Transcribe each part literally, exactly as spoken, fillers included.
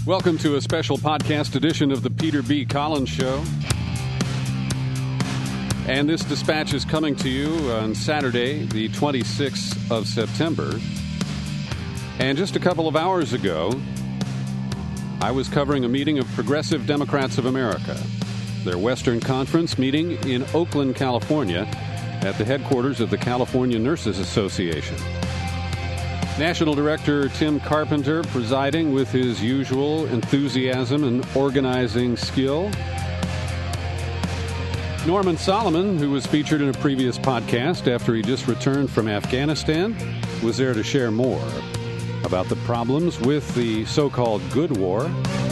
Welcome to a special podcast edition of the Peter B. Collins Show. And this dispatch is coming to you on Saturday, the twenty-sixth of September. And just a couple of hours ago, I was covering a meeting of Progressive Democrats of America, their Western Conference meeting in Oakland, California, at the headquarters of the California Nurses Association. National Director Tim Carpenter presiding with his usual enthusiasm and organizing skill. Norman Solomon, who was featured in a previous podcast after he just returned from Afghanistan, was there to share more about the problems with the so-called good war.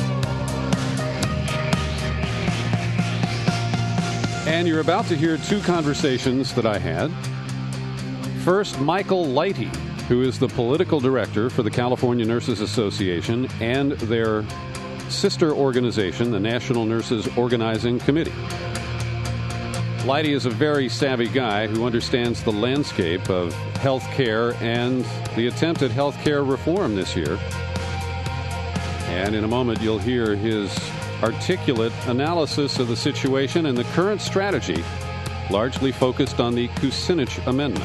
And you're about to hear two conversations that I had. First, Michael Lighty, who is the political director for the California Nurses Association and their sister organization, the National Nurses Organizing Committee. Lighty is a very savvy guy who understands the landscape of health care and the attempt at health care reform this year. And in a moment, you'll hear his articulate analysis of the situation and the current strategy, largely focused on the Kucinich Amendment.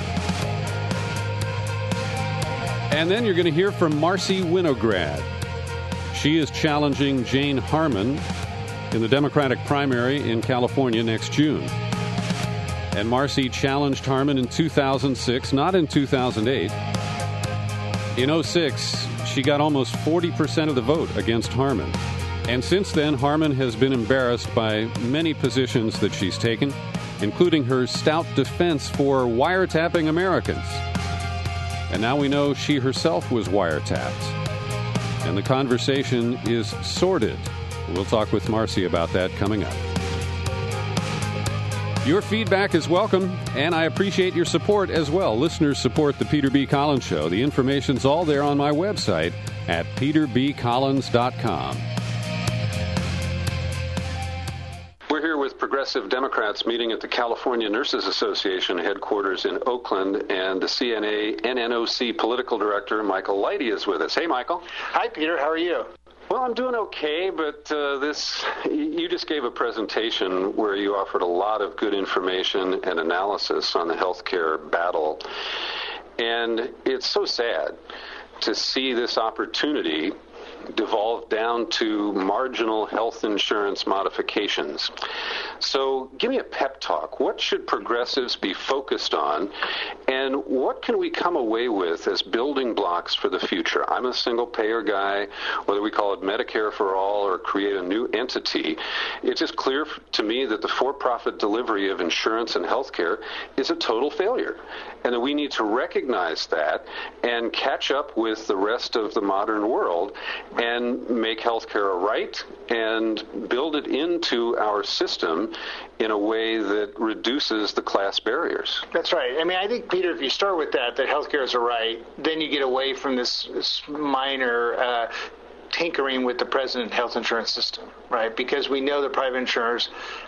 And then you're going to hear from Marcy Winograd. She is challenging Jane Harman in the Democratic primary in California next June. And Marcy challenged Harman in two thousand six, not in two thousand eight. In oh six, she got almost forty percent of the vote against Harman. And since then, Harman has been embarrassed by many positions that she's taken, including her stout defense for wiretapping Americans. And now we know she herself was wiretapped. And the conversation is sordid. We'll talk with Marcy about that coming up. Your feedback is welcome, and I appreciate your support as well. Listeners support the Peter B. Collins Show. The information's all there on my website at peter b collins dot com. We're here with Progressive Democrats meeting at the California Nurses Association headquarters in Oakland, and the C N A N N O C political director, Michael Lighty, is with us. Hey, Michael. Hi, Peter. How are you? Well, I'm doing okay, but uh, this you just gave a presentation where you offered a lot of good information and analysis on the healthcare battle. And it's so sad to see this opportunity devolve down to marginal health insurance modifications. So give me a pep talk. What should progressives be focused on, and what can we come away with as building blocks for the future? I'm a single payer guy, whether we call it Medicare for all or create a new entity. It's just clear to me that the for-profit delivery of insurance and health care is a total failure, and that we need to recognize that and catch up with the rest of the modern world and make healthcare a right and build it into our system in a way that reduces the class barriers. That's right. I mean, I think, Peter, if you start with that, that healthcare is a right, then you get away from this, this minor uh, tinkering with the present health insurance system, right? Because we know that private insurers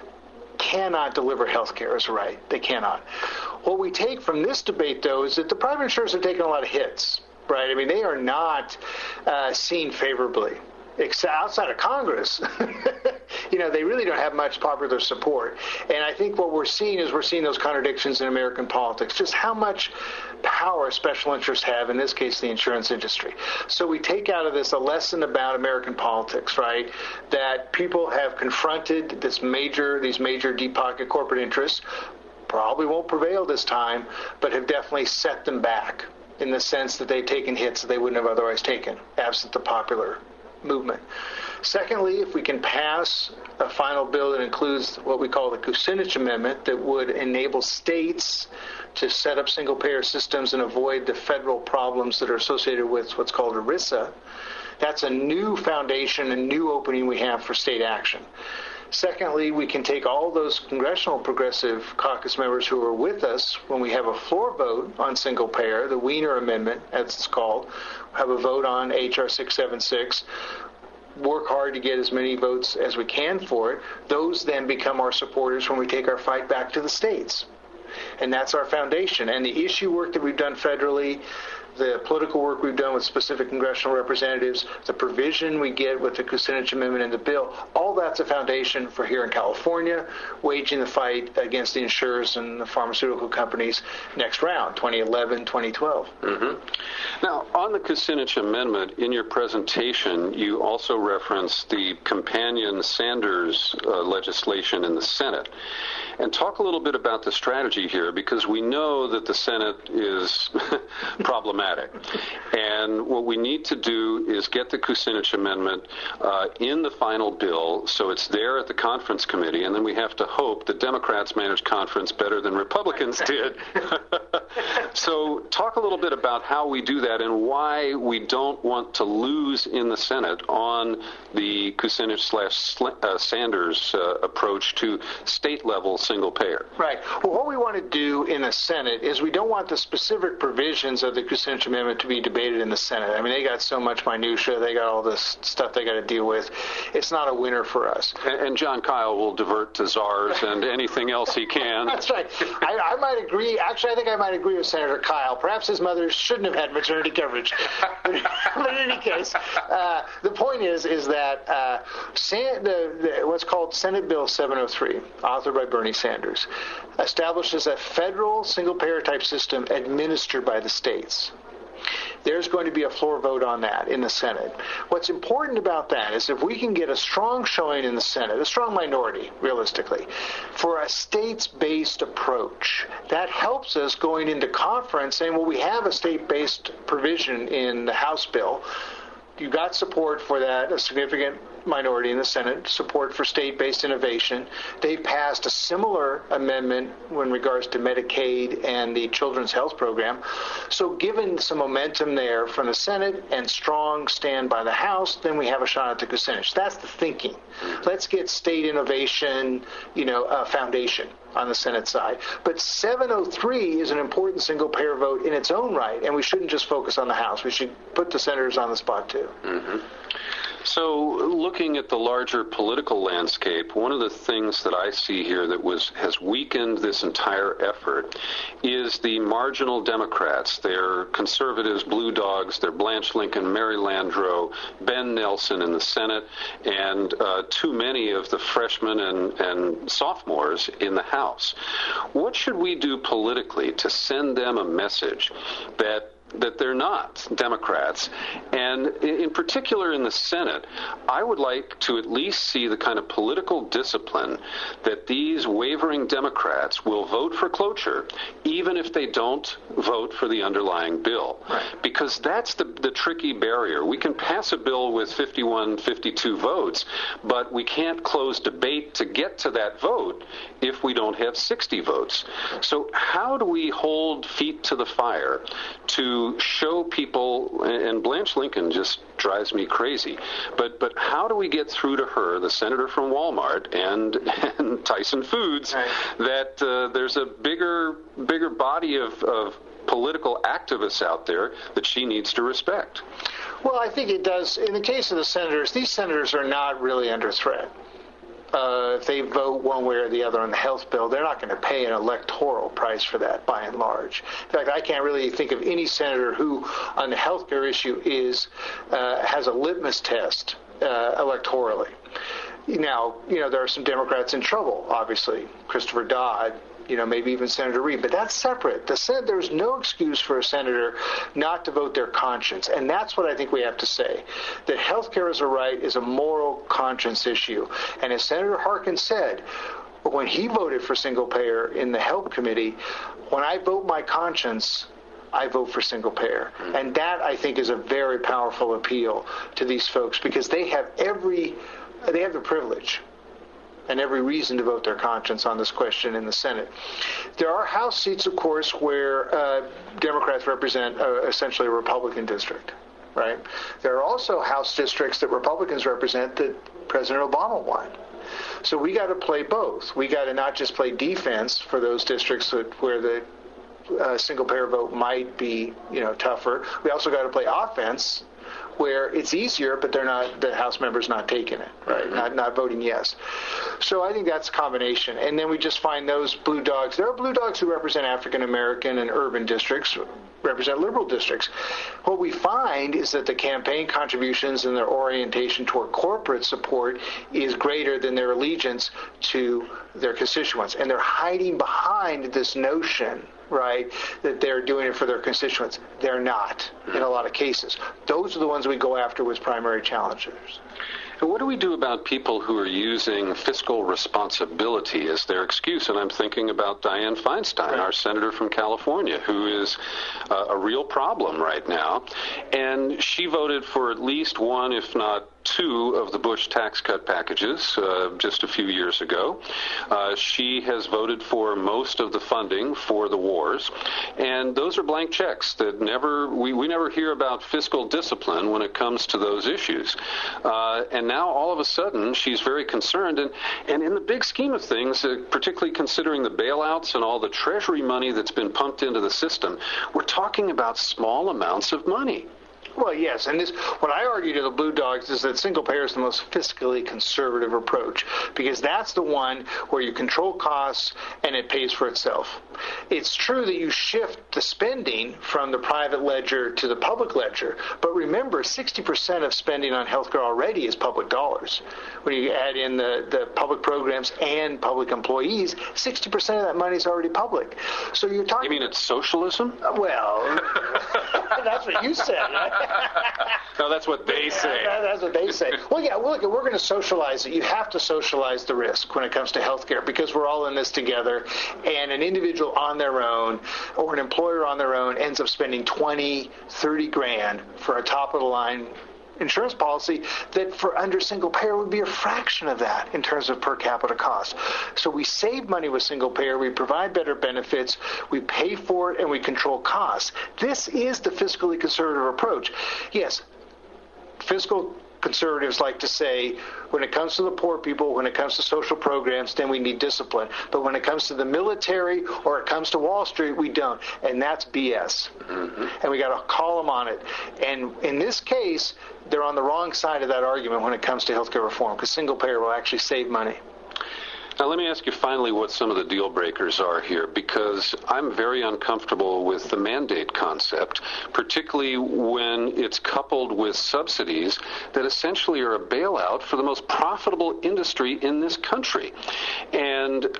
cannot deliver healthcare as a right. They cannot. What we take from this debate, though, is that the private insurers are taking a lot of hits. Right. I mean, they are not uh, seen favorably, except outside of Congress. You know, they really don't have much popular support. And I think what we're seeing is we're seeing those contradictions in American politics, just how much power special interests have, in this case, the insurance industry. So we take out of this a lesson about American politics, right, that people have confronted this major, these major deep pocket corporate interests, probably won't prevail this time, but have definitely set them back, in the sense that they've taken hits that they wouldn't have otherwise taken, absent the popular movement. Secondly, if we can pass a final bill that includes what we call the Kucinich Amendment, that would enable states to set up single-payer systems and avoid the federal problems that are associated with what's called ERISA, that's a new foundation, a new opening we have for state action. Secondly, we can take all those congressional progressive caucus members who are with us when we have a floor vote on single payer, the Wiener Amendment, as it's called, have a vote on H R six seventy-six, work hard to get as many votes as we can for it. Those then become our supporters when we take our fight back to the states. And that's our foundation. And the issue work that we've done federally, the political work we've done with specific congressional representatives, the provision we get with the Kucinich Amendment in the bill, all that's a foundation for here in California, waging the fight against the insurers and the pharmaceutical companies next round, twenty eleven, twenty twelve. Mm-hmm. Now, on the Kucinich Amendment, in your presentation, you also referenced the companion Sanders uh, legislation in the Senate. And talk a little bit about the strategy here, because we know that the Senate is problematic. And what we need to do is get the Kucinich Amendment uh, in the final bill so it's there at the conference committee, and then we have to hope that Democrats manage conference better than Republicans did. So talk a little bit about how we do that and why we don't want to lose in the Senate on the Kucinich slash uh, Sanders uh, approach to state-level single payer. Right. Well, what we want to do in the Senate is we don't want the specific provisions of the Kucinich Amendment to be debated in the Senate. I mean, they got so much minutia. They got all this stuff they got to deal with. It's not a winner for us. And, and John Kyle will divert to czars and anything else he can. That's right. I, I might agree. Actually, I think I might agree with Senator Kyle. Perhaps his mother shouldn't have had maternity coverage. But in any case, uh, the point is is that uh, San, the, the, what's called Senate Bill seven oh three, authored by Bernie Sanders, establishes a federal single-payer type system administered by the states. There's going to be a floor vote on that in the Senate. What's important about that is if we can get a strong showing in the Senate, a strong minority, realistically, for a states-based approach, that helps us going into conference saying, well, we have a state-based provision in the House bill. You got support for that, a significant minority in the Senate, support for state-based innovation. They passed a similar amendment in regards to Medicaid and the Children's Health Program. So given some momentum there from the Senate and strong stand by the House, then we have a shot at the Kucinich. That's the thinking. Let's get state innovation, you know, uh, foundation on the Senate side. But seven oh three is an important single-payer vote in its own right, and we shouldn't just focus on the House. We should put the senators on the spot, too. Mm-hmm. So looking at the larger political landscape, one of the things that I see here that was has weakened this entire effort is the marginal Democrats. They're conservatives, blue dogs. They're Blanche Lincoln, Mary Landrieu, Ben Nelson in the Senate, and uh, too many of the freshmen and, and sophomores in the House. What should we do politically to send them a message that that they're not Democrats? And in particular in the Senate, I would like to at least see the kind of political discipline that these wavering Democrats will vote for cloture, even if they don't vote for the underlying bill. Right. Because that's the, the tricky barrier. We can pass a bill with fifty-one, fifty-two votes, but we can't close debate to get to that vote if we don't have sixty votes. So how do we hold feet to the fire to show people, and Blanche Lincoln just drives me crazy, but but how do we get through to her, the senator from Walmart and, and Tyson Foods, right, that uh, there's a bigger bigger body of, of political activists out there that she needs to respect? Well, I think it does. In the case of the senators, these senators are not really under threat. Uh, if they vote one way or the other on the health bill, they're not going to pay an electoral price for that, by and large. In fact, I can't really think of any senator who, on the health care issue, is uh, has a litmus test uh, electorally. Now, you know, there are some Democrats in trouble, obviously. Christopher Dodd, you know, maybe even Senator Reid, but that's separate. The Senate, there's no excuse for a senator not to vote their conscience, and that's what I think we have to say. That health care as a right is a moral conscience issue, and as Senator Harkin said, when he voted for single payer in the Health Committee, when I vote my conscience, I vote for single payer. And that, I think, is a very powerful appeal to these folks, because they have every, they have the privilege and every reason to vote their conscience on this question in the Senate. There are House seats, of course, where uh, Democrats represent uh, essentially a Republican district, right? There are also House districts that Republicans represent that President Obama won. So we got to play both. We got to not just play defense for those districts that, where the uh, single-payer vote might be, you know, tougher. We also got to play offense where it's easier, but they're not, the House members not taking it, right? Mm-hmm. Not not voting yes. So I think that's a combination. And then we just find those blue dogs. There are blue dogs who represent African American and urban districts, represent liberal districts. What we find is that the campaign contributions and their orientation toward corporate support is greater than their allegiance to their constituents. And they're hiding behind this notion, right, that they're doing it for their constituents. They're not, in a lot of cases. Those are the ones we go after as primary challengers. And what do we do about people who are using fiscal responsibility as their excuse? And I'm thinking about Dianne Feinstein, right, our senator from California, who is uh, a real problem right now. And she voted for at least one, if not two, of the Bush tax cut packages uh, just a few years ago. Uh, she has voted for most of the funding for the wars. And those are blank checks that never, we, we never hear about fiscal discipline when it comes to those issues. Uh, and now all of a sudden she's very concerned. And, and in the big scheme of things, uh, particularly considering the bailouts and all the Treasury money that's been pumped into the system, we're talking about small amounts of money. Well, yes, and this, what I argue to the blue dogs is that single payer is the most fiscally conservative approach, because that's the one where you control costs and it pays for itself. It's true that you shift the spending from the private ledger to the public ledger, but remember, sixty percent of spending on healthcare already is public dollars. When you add in the, the public programs and public employees, sixty percent of that money is already public. So you're talking... You mean it's socialism? Well, that's what you said, right? No, that's what they say. Yeah, that's what they say. Well, yeah, look, we're going to socialize it. You have to socialize the risk when it comes to healthcare, because we're all in this together, and an individual on their own or an employer on their own ends up spending twenty, thirty grand for a top-of-the-line insurance policy that for under single payer would be a fraction of that in terms of per capita cost. So we save money with single payer, we provide better benefits, we pay for it, and we control costs. This is the fiscally conservative approach. Yes, fiscal conservatives like to say, when it comes to the poor people, when it comes to social programs, then we need discipline. But when it comes to the military or it comes to Wall Street, we don't. And that's B S. Mm-hmm. And we got to call them on it. And in this case, they're on the wrong side of that argument when it comes to healthcare reform, because single payer will actually save money. Now, let me ask you finally what some of the deal breakers are here, because I'm very uncomfortable with the mandate concept, particularly when it's coupled with subsidies that essentially are a bailout for the most profitable industry in this country. And uh,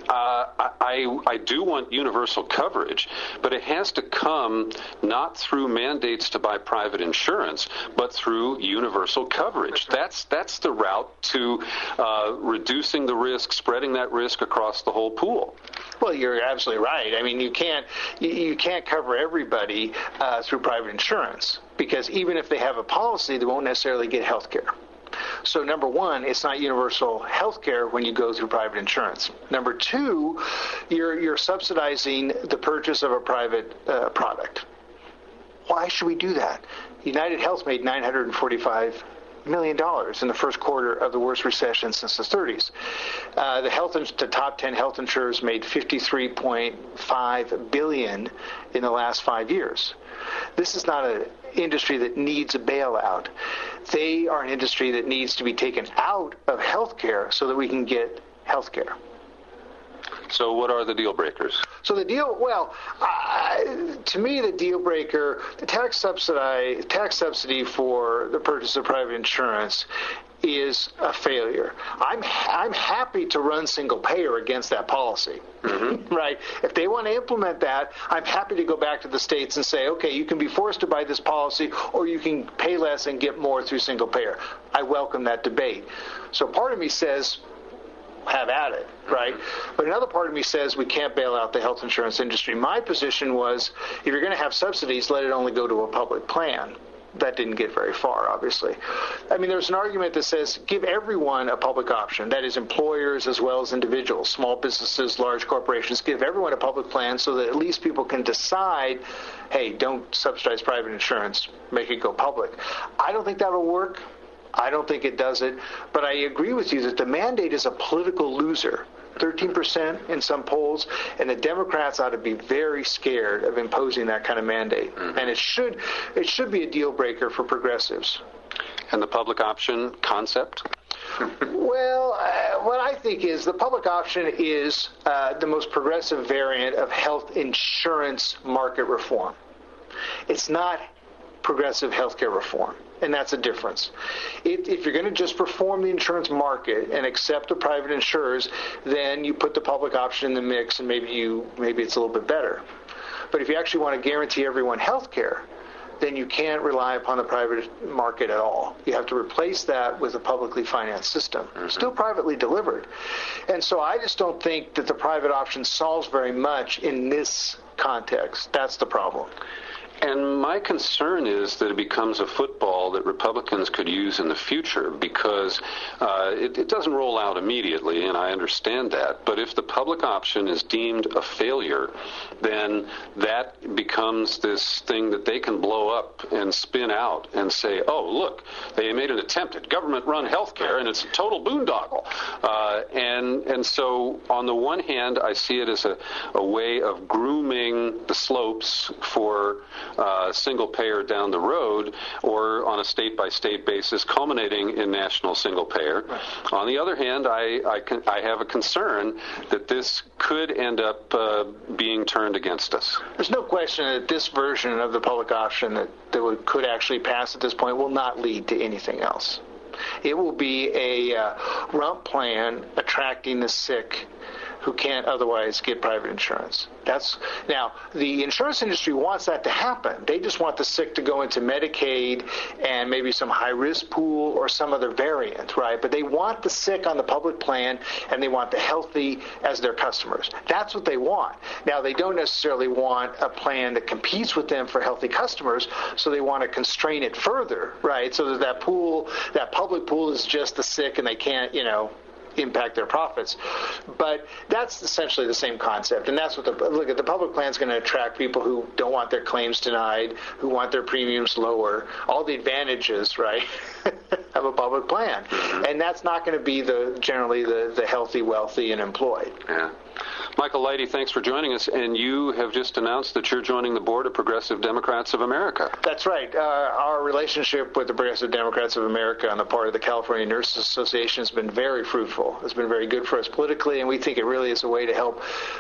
I, I do want universal coverage, but it has to come not through mandates to buy private insurance, but through universal coverage. That's, that's the route to uh, reducing the risk, spreading that risk across the whole pool. Well, you're absolutely right. I mean, you can't you, you can't cover everybody uh, through private insurance, because even if they have a policy, they won't necessarily get health care. So number one, it's not universal health care when you go through private insurance. Number two, you're you're subsidizing the purchase of a private uh, product. Why should we do that? United Health made nine hundred forty-five million dollars in the first quarter of the worst recession since the thirties. Uh, the health, the top ten health insurers made fifty-three point five billion dollars in the last five years. This is not an industry that needs a bailout. They are an industry that needs to be taken out of healthcare so that we can get healthcare. So what are the deal breakers? So the deal, well, uh, to me, the deal breaker, the tax subsidy, tax subsidy for the purchase of private insurance is a failure. I'm I'm happy to run single payer against that policy, mm-hmm. right? If they want to implement that, I'm happy to go back to the states and say, okay, you can be forced to buy this policy, or you can pay less and get more through single payer. I welcome that debate. So part of me says, have at it, right? Mm-hmm. But another part of me says we can't bail out the health insurance industry. My position was, if you're going to have subsidies, let it only go to a public plan. That didn't get very far, obviously. I mean, there's an argument that says give everyone a public option. That is, employers as well as individuals, small businesses, large corporations. Give everyone a public plan so that at least people can decide, hey, don't subsidize private insurance, make it go public. I don't think that'll work. I don't think it does it. But I agree with you that the mandate is a political loser. thirteen percent in some polls, and the Democrats ought to be very scared of imposing that kind of mandate. Mm-hmm. And it should it should be a deal breaker for progressives. and the public option concept? Well, uh, what I think is the public option is uh, the most progressive variant of health insurance market reform. It's not progressive healthcare reform, and that's a difference. If, if you're going to just reform the insurance market and accept the private insurers, then you put the public option in the mix, and maybe you maybe it's a little bit better. But if you actually want to guarantee everyone health care, then you can't rely upon the private market at all. You have to replace that with a publicly financed system, mm-hmm. still privately delivered. And so I just don't think that the private option solves very much in this context. That's the problem. And my concern is that it becomes a football that Republicans could use in the future because uh, it, it doesn't roll out immediately, and I understand that. But if the public option is deemed a failure, then that becomes this thing that they can blow up and spin out and say, oh, look, they made an attempt at government-run health care, and it's a total boondoggle. Uh, and, and so on the one hand, I see it as a, a way of grooming the slopes for Uh, single payer down the road, or on a state-by-state basis culminating in national single payer. Right. On the other hand, I, I, can, I have a concern that this could end up uh, being turned against us. There's no question that this version of the public option that, that would, could actually pass at this point will not lead to anything else. It will be a uh, rump plan attracting the sick who can't otherwise get private insurance. That's now, the insurance industry wants that to happen. They just want the sick to go into Medicaid and maybe some high-risk pool or some other variant, right? But they want the sick on the public plan, and they want the healthy as their customers. That's what they want. Now, they don't necessarily want a plan that competes with them for healthy customers, so they want to constrain it further, right? So that that pool, that public pool is just the sick, and they can't, you know, impact their profits. But that's essentially the same concept. And that's what the look at the public plan is going to attract people who don't want their claims denied, who want their premiums lower, all the advantages, right, of a public plan. Mm-hmm. And that's not going to be the generally the, the healthy, wealthy, and employed. Yeah. Michael Lighty, thanks for joining us. And you have just announced that you're joining the board of Progressive Democrats of America. That's right. Uh, our relationship with the Progressive Democrats of America on the part of the California Nurses Association has been very fruitful. It's been very good for us politically, and we think it really is a way to help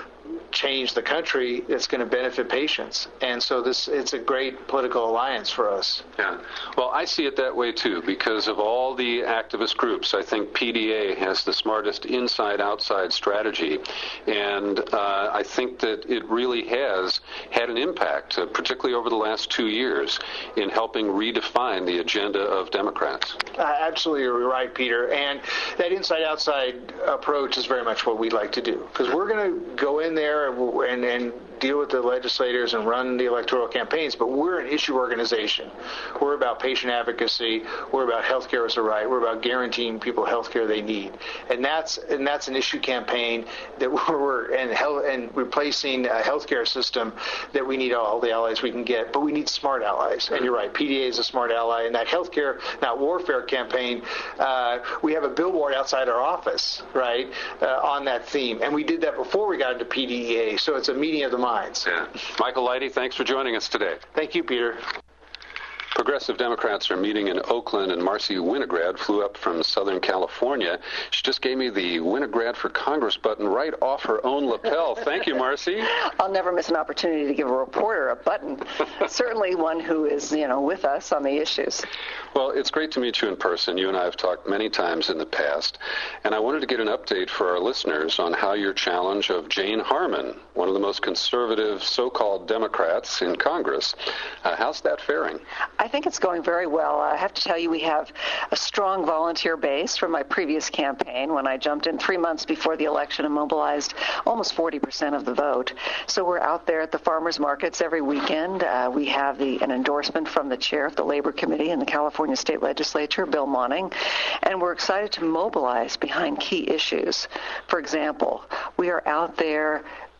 change the country that's going to benefit patients. And so this it's a great political alliance for us. Yeah. Well, I see it that way, too, because of all the activist groups. I think P D A has the smartest inside-outside strategy, and uh, I think that it really has had an impact, uh, particularly over the last two years, in helping redefine the agenda of Democrats. Uh, absolutely, you're right, Peter. And that inside-outside approach is very much what we'd like to do, because we're going to go in there and, and deal with the legislators and run the electoral campaigns, but we're an issue organization. We're about patient advocacy. We're about health care as a right. We're about guaranteeing people health care they need. And that's and that's an issue campaign that we're and health and replacing a health care system that we need all the allies we can get, but we need smart allies. And you're right, P D A is a smart ally. And that health care, not warfare campaign, uh, we have a billboard outside our office, right, uh, on that theme. And we did that before we got into P D A, so it's a meeting of the minds. Yeah. Michael Lighty, thanks for joining us today. Thank you, Peter. Progressive Democrats are meeting in Oakland, and Marcy Winograd flew up from Southern California. She just gave me the Winograd for Congress button right off her own lapel. Thank you, Marcy. I'll never miss an opportunity to give a reporter a button. Certainly one who is, you know, with us on the issues. Well, it's great to meet you in person. You and I have talked many times in the past, and I wanted to get an update for our listeners on how your challenge of Jane Harman, one of the most conservative so-called Democrats in Congress, uh, how's that faring? I think it's going very well. I have to tell you, we have a strong volunteer base from my previous campaign when I jumped in three months before the election and mobilized almost forty percent of the vote. So we're out there at the farmers markets every weekend. Uh, we have the, an endorsement from the chair of the Labor Committee in the California State Legislature, Bill Monning, and we're excited to mobilize behind key issues. For example, we are out there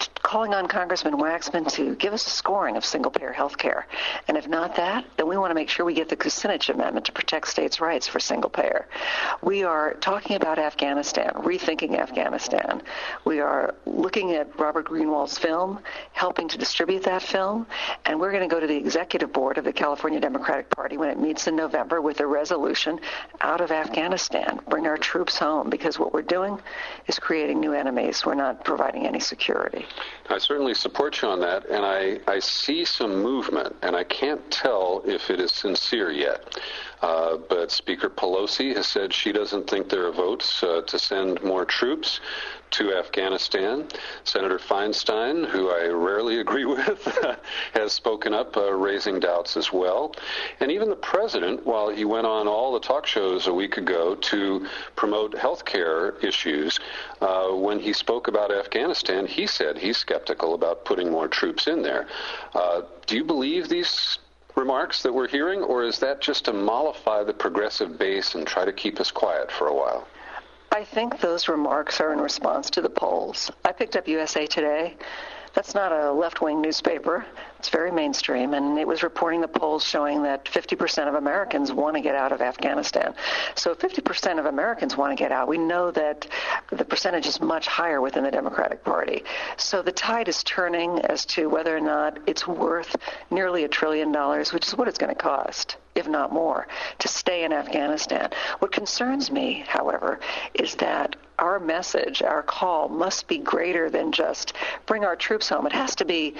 calling on Congressman Waxman to give us a scoring of single-payer health care. And if not that, then we want to make sure we get the Kucinich Amendment to protect states' rights for single-payer. We are talking about Afghanistan, rethinking Afghanistan. We are looking at Robert Greenwald's film, helping to distribute that film, and we're going to go to the executive board of the California Democratic Party when it meets in November with a resolution out of Afghanistan, bring our troops home, because what we're doing is creating new enemies. We're not providing any security. I certainly support you on that, and I, I see some movement, and I can't tell if it is sincere yet. Uh, but Speaker Pelosi has said she doesn't think there are votes uh, to send more troops to Afghanistan. Senator Feinstein, who I rarely agree with, has spoken up, uh, raising doubts as well. And even the president, while he went on all the talk shows a week ago to promote health care issues, uh, when he spoke about Afghanistan, he said he's skeptical about putting more troops in there. Uh, do you believe these remarks that we're hearing, or is that just to mollify the progressive base and try to keep us quiet for a while? I think those remarks are in response to the polls. I picked up U S A Today. That's not a left-wing newspaper. It's very mainstream, and it was reporting the polls showing that fifty percent of Americans want to get out of Afghanistan. So if fifty percent of Americans want to get out, we know that the percentage is much higher within the Democratic Party. So the tide is turning as to whether or not it's worth nearly a trillion dollars, which is what it's going to cost, if not more, to stay in Afghanistan. What concerns me, however, is that our message, our call, must be greater than just bring our troops home. It has to be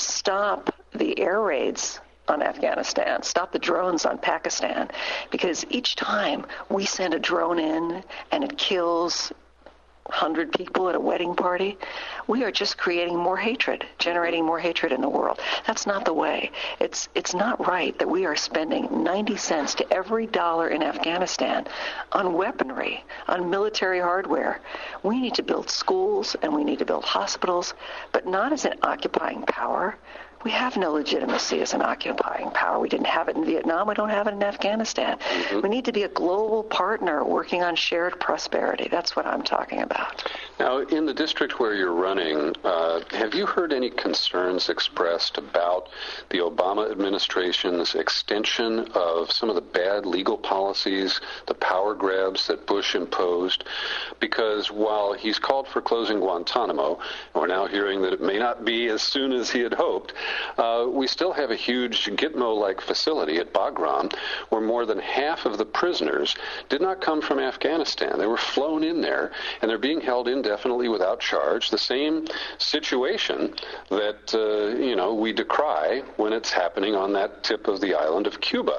stop the air raids on Afghanistan, stop the drones on Pakistan, because each time we send a drone in and it kills one hundred people at a wedding party, we are just creating more hatred, generating more hatred in the world. That's not the way. It's it's not right that we are spending ninety cents to every dollar in Afghanistan on weaponry, on military hardware. We need to build schools and we need to build hospitals, but not as an occupying power. We have no legitimacy as an occupying power. We didn't have it in Vietnam. We don't have it in Afghanistan. Mm-hmm. We need to be a global partner working on shared prosperity. That's what I'm talking about. Now, in the district where you're running, uh, have you heard any concerns expressed about the Obama administration's extension of some of the bad legal policies, the power grabs that Bush imposed? Because while he's called for closing Guantanamo, and we're now hearing that it may not be as soon as he had hoped, Uh, we still have a huge Gitmo-like facility at Bagram where more than half of the prisoners did not come from Afghanistan. They were flown in there, and they're being held indefinitely without charge. The same situation that, uh, you know, we decry when it's happening on that tip of the island of Cuba.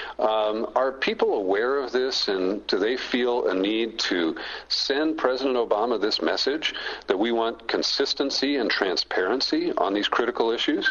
Um, are people aware of this, and do they feel a need to send President Obama this message that we want consistency and transparency on these critical issues?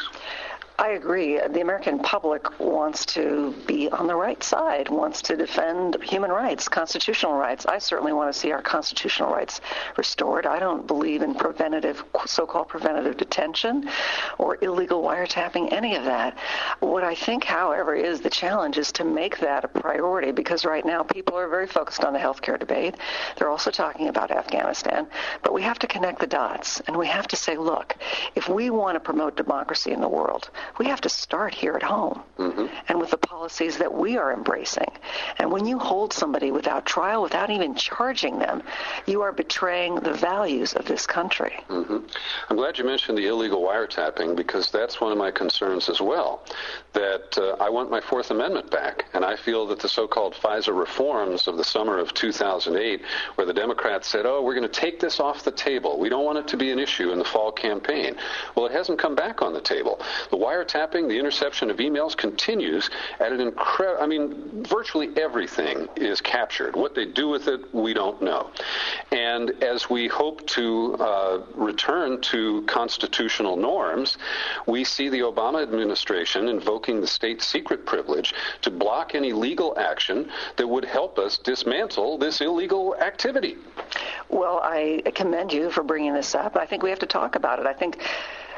I agree. The American public wants to be on the right side, wants to defend human rights, constitutional rights. I certainly want to see our constitutional rights restored. I don't believe in preventative, so-called preventative detention or illegal wiretapping, any of that. What I think, however, is the challenge is to make that a priority, because right now people are very focused on the healthcare debate. They're also talking about Afghanistan. But we have to connect the dots, and we have to say, look, if we want to promote democracy in the world, we have to start here at home, mm-hmm. and with the policies that we are embracing. And when you hold somebody without trial, without even charging them, you are betraying the values of this country. Mm-hmm. I'm glad you mentioned the illegal wiretapping, because that's one of my concerns as well, that uh, I want my Fourth Amendment back. And I feel that the so-called FISA reforms of the summer of two thousand eight, where the Democrats said, oh, we're going to take this off the table. We don't want it to be an issue in the fall campaign. Well, it hasn't come back on the table. The wiretapping, the interception of emails continues at an incredible, I mean, virtually everything is captured. What they do with it, we don't know. And as we hope to uh, return to constitutional norms, we see the Obama administration invoking the state secret privilege to block any legal action that would help us dismantle this illegal activity. Well, I commend you for bringing this up. I think we have to talk about it. I think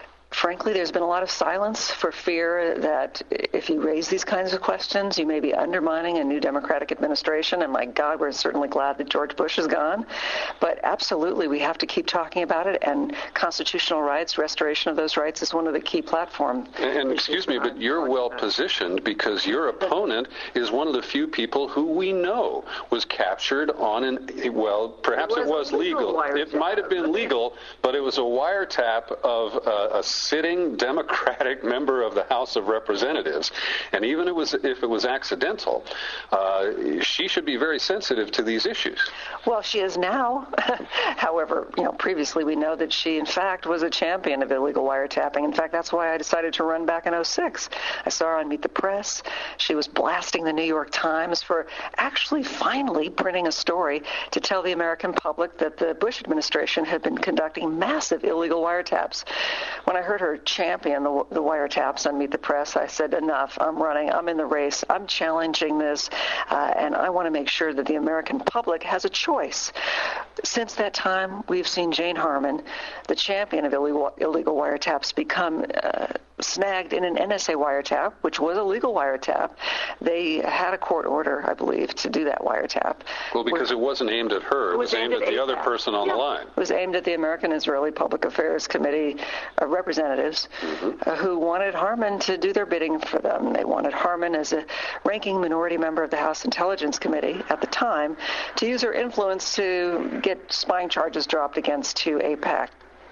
frankly, there's been a lot of silence for fear that if you raise these kinds of questions, you may be undermining a new Democratic administration. And my God, we're certainly glad that George Bush is gone. But absolutely, we have to keep talking about it. And constitutional rights, restoration of those rights is one of the key platforms. And, and excuse me, but you're well positioned because your opponent is one of the few people who we know was captured on an, well, perhaps it was, it was legal. It might have been legal, but it was a wiretap of a, a sitting Democratic member of the House of Representatives. And even it was, if it was accidental, uh, she should be very sensitive to these issues. Well, she is now. However, you know, previously we know that she, in fact, was a champion of illegal wiretapping. In fact, that's why I decided to run back in oh six. I saw her on Meet the Press. She was blasting the New York Times for actually finally printing a story to tell the American public that the Bush administration had been conducting massive illegal wiretaps. When I heard her champion the, the wiretaps on Meet the Press, I said, enough. I'm running. I'm in the race. I'm challenging this, uh, and I want to make sure that the American public has a choice. Since that time, we've seen Jane Harman, the champion of illegal, illegal wiretaps, become uh, snagged in an N S A wiretap, which was a legal wiretap. They had a court order, I believe, to do that wiretap. Well, because it wasn't aimed at her. It was, it was aimed, aimed at, at the other person on yeah. the line. It was aimed at the American-Israeli Public Affairs Committee of Representatives mm-hmm. uh, who wanted Harman to do their bidding for them. They wanted Harman, as a ranking minority member of the House Intelligence Committee at the time, to use her influence to get spying charges dropped against two AIPAC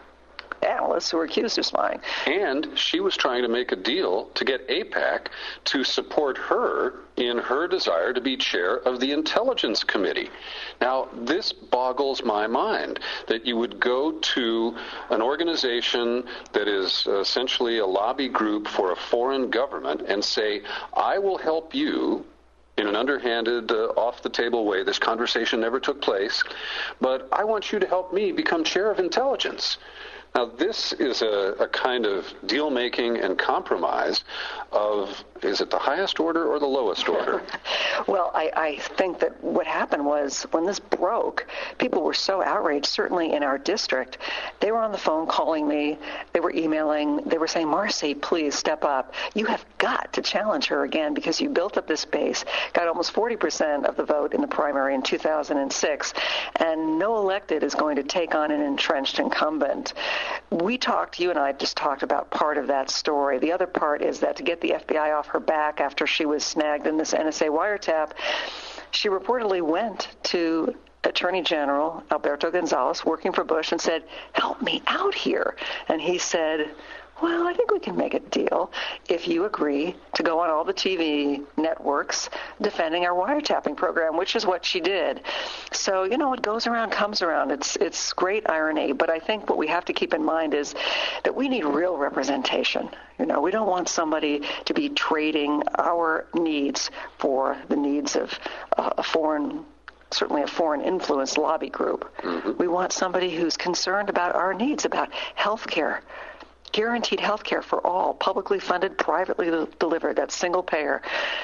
analysts who were accused of spying. And she was trying to make a deal to get AIPAC to support her in her desire to be chair of the Intelligence Committee. Now, this boggles my mind that you would go to an organization that is essentially a lobby group for a foreign government and say, I will help you in an underhanded, uh, off-the-table way. This conversation never took place, but I want you to help me become chair of intelligence. Now, this is a, a kind of deal-making and compromise of, is it the highest order or the lowest order? Well, I, I think that what happened was when this broke, people were so outraged, certainly in our district. They were on the phone calling me. They were emailing. They were saying, Marcy, please step up. You have got to challenge her again because you built up this base, got almost forty percent of the vote in the primary in two thousand six, and no elected is going to take on an entrenched incumbent. We talked, you and I just talked about part of that story. The other part is that to get the F B I off her back after she was snagged in this N S A wiretap, she reportedly went to Attorney General Alberto Gonzales, working for Bush, and said, help me out here. And he said, well, I think we can make a deal if you agree to go on all the T V networks defending our wiretapping program, which is what she did. So, you know, what goes around comes around. It's it's great irony, but I think what we have to keep in mind is that we need real representation. You know, we don't want somebody to be trading our needs for the needs of uh, a foreign certainly a foreign influence lobby group. Mm-hmm. We want somebody who's concerned about our needs, about health care, guaranteed health care for all, publicly funded, privately delivered, that's single payer.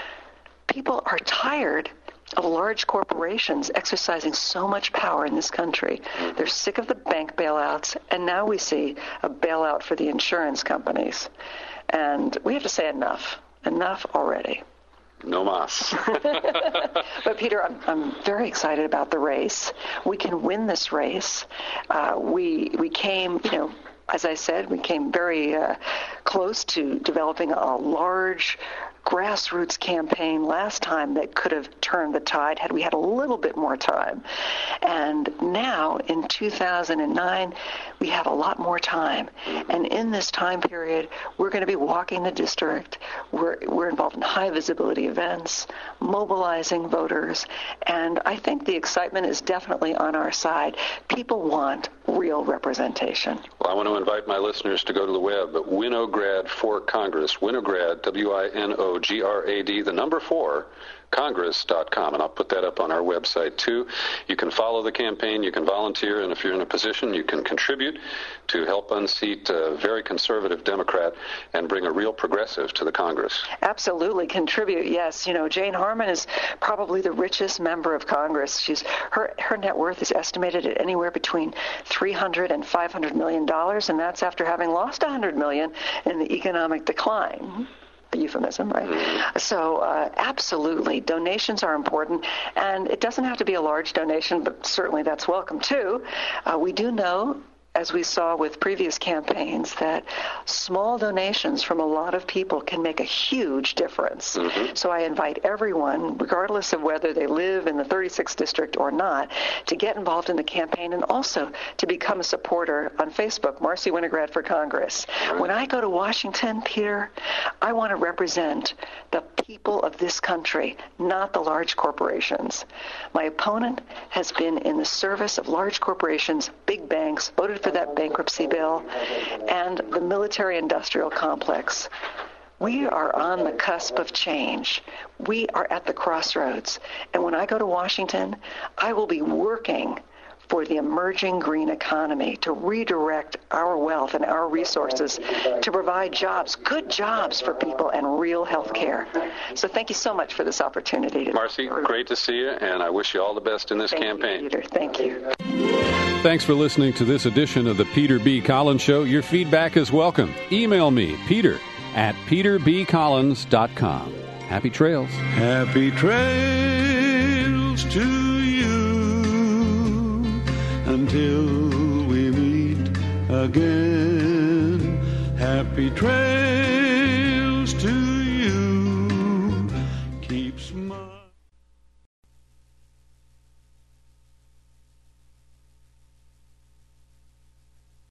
People are tired of large corporations exercising so much power in this country. They're sick of the bank bailouts, and now we see a bailout for the insurance companies. And we have to say enough. Enough already. No mas. But, Peter, I'm, I'm very excited about the race. We can win this race. Uh, we we came, you know, as I said, we came very uh, close to developing a large grassroots campaign last time that could have turned the tide had we had a little bit more time. And now, in two thousand nine, we have a lot more time. And in this time period, we're going to be walking the district. We're, we're involved in high-visibility events, mobilizing voters, and I think the excitement is definitely on our side. People want real representation. Well, I want to invite my listeners to go to the web at Winograd for Congress, Winograd, W I N O so G R A D, the number four, Congress dot com, and I'll put that up on our website too. You can follow the campaign, you can volunteer, and if you're in a position, you can contribute to help unseat a very conservative Democrat and bring a real progressive to the Congress. Absolutely, contribute. Yes, you know, Jane Harman is probably the richest member of Congress. She's her her net worth is estimated at anywhere between three hundred and five hundred million dollars, and that's after having lost one hundred million in the economic decline. A euphemism, right? Mm-hmm. So uh, absolutely, donations are important, and it doesn't have to be a large donation, but certainly that's welcome too. Uh, we do know, as we saw with previous campaigns, that small donations from a lot of people can make a huge difference. Mm-hmm. So I invite everyone, regardless of whether they live in the thirty-sixth district or not, to get involved in the campaign and also to become a supporter on Facebook, Marcy Winograd for Congress. Right. When I go to Washington, Peter, I want to represent the people of this country, not the large corporations. My opponent has been in the service of large corporations, big banks, voted for that bankruptcy bill, and the military-industrial complex. We are on the cusp of change. We are at the crossroads. And when I go to Washington, I will be working for the emerging green economy to redirect our wealth and our resources to provide jobs, good jobs for people, and real health care. So thank you so much for this opportunity. Marcy, great to see you, and I wish you all the best in this thank campaign. You, Peter. Thank you. Thanks for listening to this edition of the Peter B. Collins Show. Your feedback is welcome. Email me, Peter, at peter b collins dot com. Happy trails. Happy trails to you until we meet again. Happy trails.